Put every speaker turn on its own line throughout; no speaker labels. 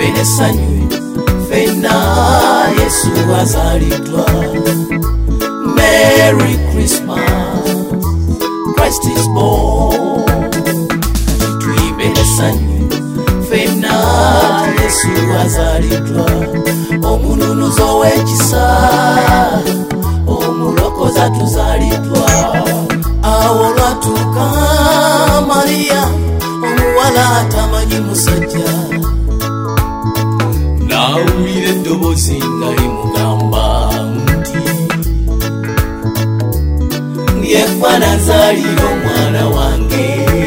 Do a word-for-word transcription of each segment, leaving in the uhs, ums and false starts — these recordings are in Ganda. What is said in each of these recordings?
tuyimbe n'essanyu ffenna Yesu azaliddwa. Merry Christmas, Christ is born. Tuyimbe n'essanyu ffenna Yesu azaliddwa. Omununuzi ow'ekisa, omulokozi atuzaliddwa. Awo lwatuuka Mariya omuwala atamanyi musajja, n'awulira eddoboozi nga limugamba nti yekwa nazaalira omwana wange,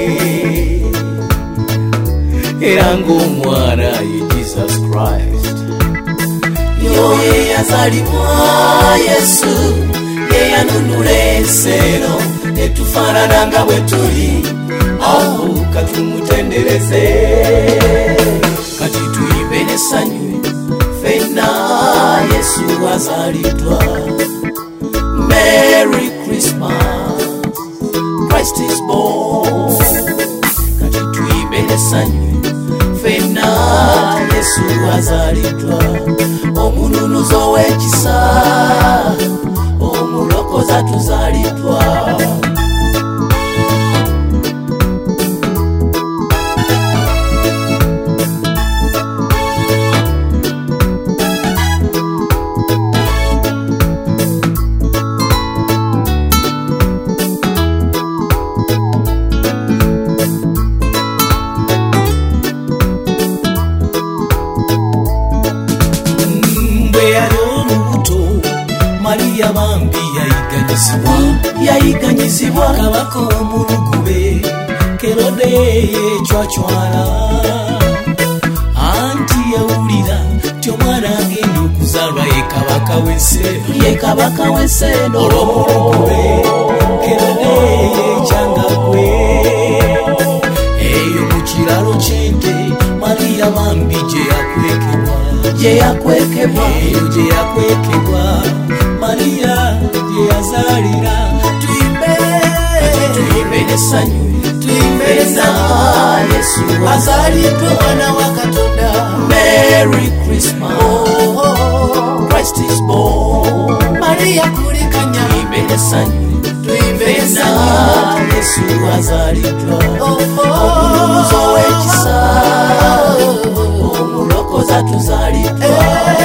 era ng'omwana ye Jesus Christ. Yoye yazaalibwa Yesu, ye yanunula ensero netufaanana nga bwe tuli. Awo katumutendereze, kati tuyimbe n'essanyu ffenna Yesu azaliddwa. Merry Christmas, Christ is born. Kati tuyimbe n'essanyu ffenna Yesu azaliddwa. Omununuzi ow'ekisa, omulokozi atuzaliddwa. Mariya bambi yayiganyizibwa, yayiganyizibwa kabaka omulugube Kerode yecwacwala. Anti yawulira ti omwana agenda okuzaalwa ye kabaka w'enseeno, ye kabaka w'enseeno olw'omulugube Kerode yekyangagwe. Eyo mu kiralo ky'ente Mariya bambi gye yakwekebwa, gye yakwekebwa, eyo gye yakwekebwa Mariya gye yazaalira. Tuyimbe, tuyimbe n'essanyu, tuyimbe n'essanyu Yesu azaliddwa omwana wa Katonda. Merry Christmas, oh, oh, Christ is born. Mariya kulikanya, tuyimbe n'essanyu, tuyimbe n'essanyu Yesu azaliddwa. Omununuzi ow'ekisa, omulokozi atuzaliddwa.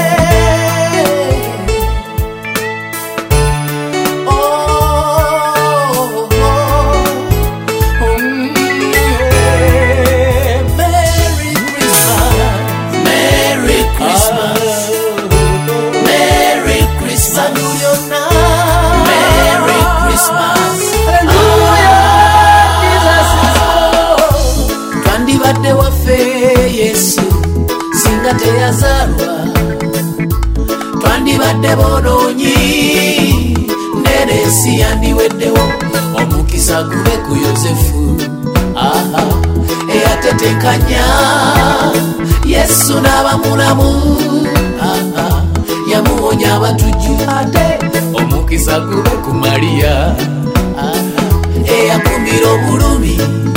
Twandibadde waffe Yesu singa teyazaalwa, twandibadde bonoonyi n'ensi yandiweddewo. Omukisa gube ku Yozefu, aha, eyatetekanya Yesu n'aba mulamu, aha, yamuwonya abatujju. Ate omukisa gube ku Mariya, aha, eyakumbira obulumi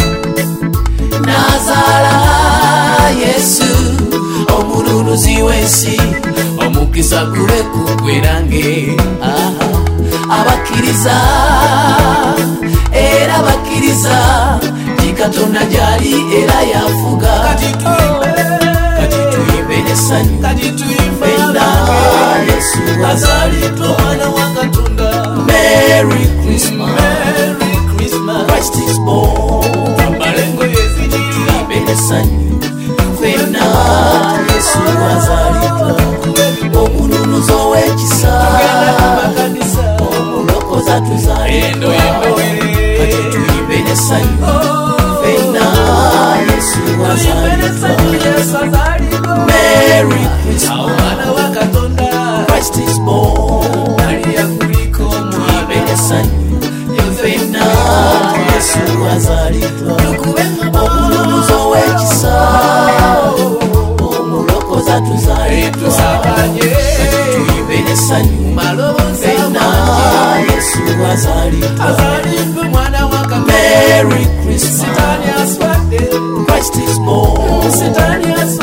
n'azaala Yesu omununuzi w'ensi. Omukisa gube ku ggwe nange, aha, abakkiriza era bakkiriza ti Katonda gy'ali era yafuga. Kati tuyimbe n'essanyu ffenna Yesu azaliddwa omwana wa Katonda. Merry Christmas, Christ is born. Tuyimbe n'essanyu ffenna Yesu azaliddwa. Omununuzi ow'ekisa, omulokozi atuzaliddwa. Kati tuyimbe n'essanyu ffenna Yesu azaliddwa. Merry Christmas, Christ is born. Tuyimbe n'essanyu ffenna Yesu azaliddwa. Omununuzi ow'ekisa, omulokozi atuzaliddwa. Kati tuyimbe n'essanyu ffenna Yesu azaliddwa. Merry Christmas, Christ is born.